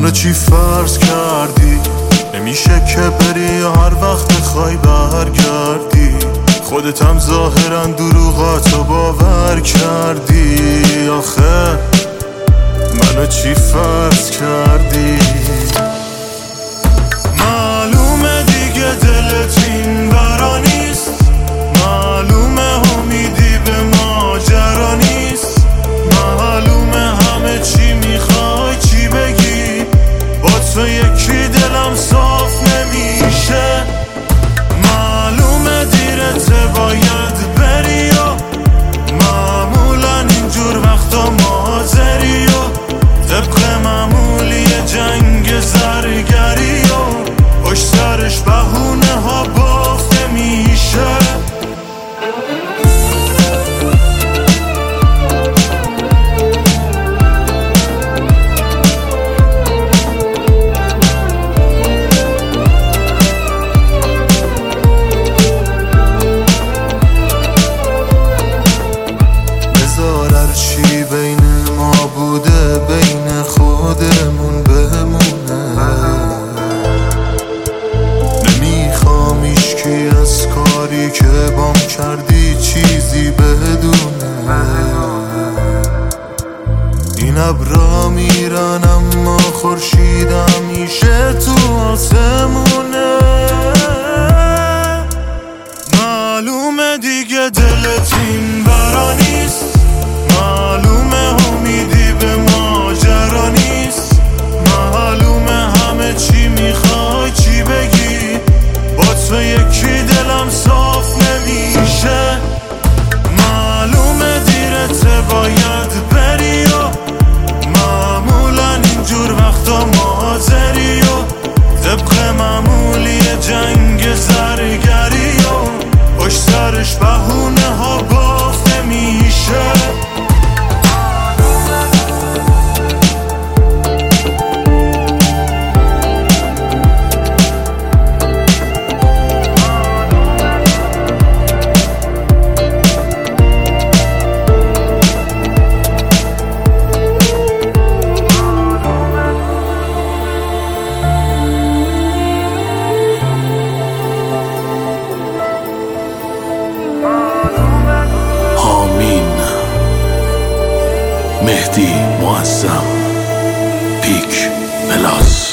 منو چی فرض کردی؟ نمیشه که بری یا هر وقت بخوای برگردی. خودتم ظاهرا دروغاتو باور کردی. آخه منو چی فرض کردی؟ معلومه دیگه دلت این برا نیست، معلومه امیدی به ماجرا نیست، معلومه همه چی میخوای چی بگی، با تو یکی دلم صاف نمیشه. معلومه دیرته باید بری و معمولا اینجور وقتا مازری و طبق معمولی جنگ زرگری و پشت سرش بهونه ها بافته میشه. چی بین ما بوده بین خودمون بمونه. نمیخوام ایشکی از کاری که بام کردی چیزی بدونه. این ابرا میرن اما خورشید همیشه تو آسمونه. معلومه دیگه دلت این برا نیست، معلومه امیدی به ماجرا نیست، معلومه همه چی میخوای چی بگی، با تو یکی دلم صاف نمیشه. معلومه دیرته باید بری و معمولا اینجور وقتا مازری و طبق معمولی جنگ زرگری و پشت سرش بهونه ها بافته میشه. مهدی معظم پیک پلاس.